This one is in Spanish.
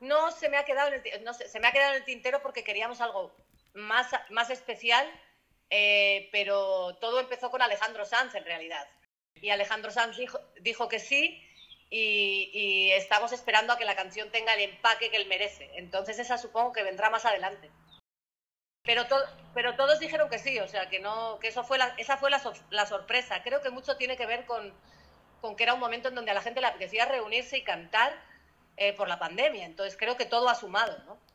No se me ha quedado en no se me ha quedado en el tintero porque queríamos algo más especial, pero todo empezó con Alejandro Sanz en realidad. Y Alejandro Sanz dijo que sí, y estamos esperando a que la canción tenga el empaque que él merece. Entonces esa supongo que vendrá más adelante. Pero, pero todos dijeron que sí, o sea, que no, que esa fue la sorpresa. Creo que mucho tiene que ver con que era un momento en donde a la gente le apetecía reunirse y cantar por la pandemia. Entonces creo que todo ha sumado, ¿no?